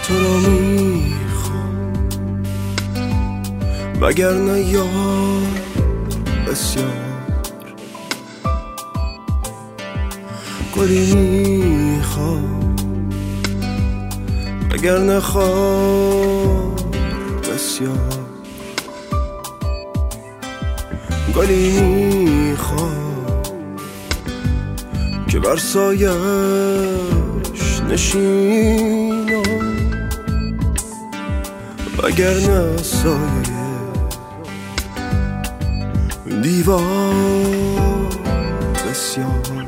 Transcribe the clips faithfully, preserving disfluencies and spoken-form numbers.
تو رو میخوام وگرنه یار بسیار گلی میخوام وگرنه خار بسیار گلی میخوام که بر سایش نشینم وگرنه سایه دیوار بسیار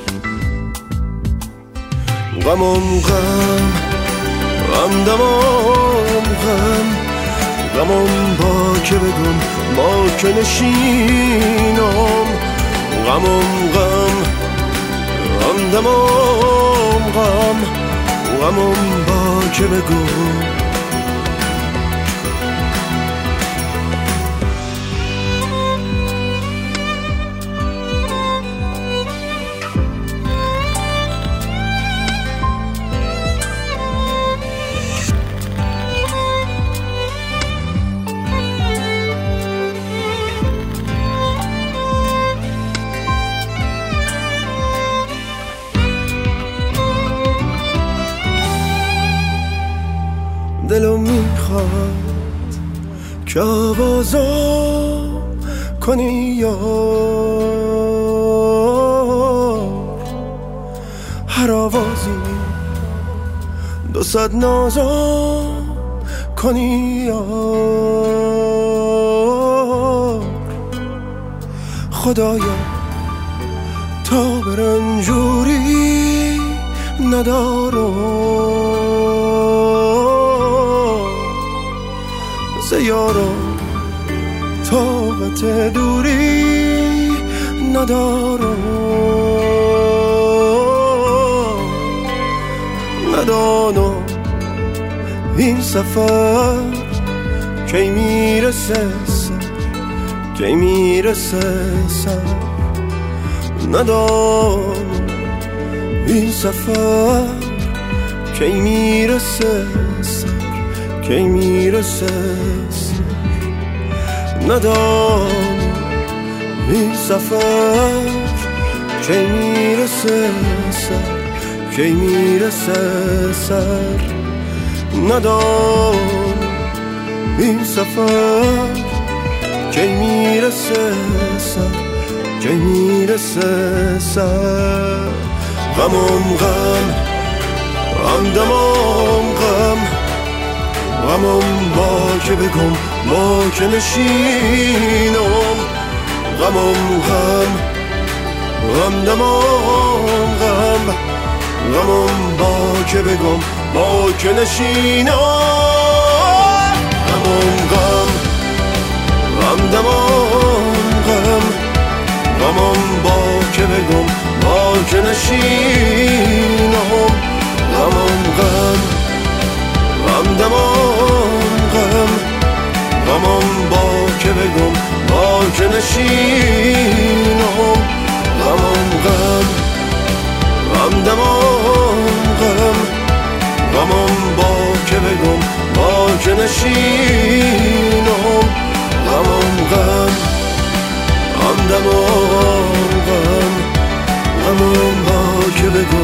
غمم غم غم دمم غم غمم با که بگم با که نشینم غمم غم غم دمم غم غمم با که بگم دلم میخواد که آوازم کنی یار هر آوازی دو صد نازم کنی یار خدایا تا به رنجوری ندارم یارم طاقت دوری ندارم ندانم این سفر کی میرسه سر کی میرسه سر ندانم این سفر کی میرسه سر کی میرسه ندانم این سفر کی میرسه سر کی میرسه سر ندانم این سفر کی میرسه سر کی میرسه سر غمم غم غم دمم غم غمم با که بگم با که نشینم غمم غم غم دمم غم غمم با که بگم با که نشینم غمم غم غم دمم غم غمم با که بگم با که نشینم غمم غم غم دمم غم غمم با که بگم با که نشینم غمم غم غم دمم غم غمم با که بگم با که نشینم غمم غم غم دمم غم غمم با که بگم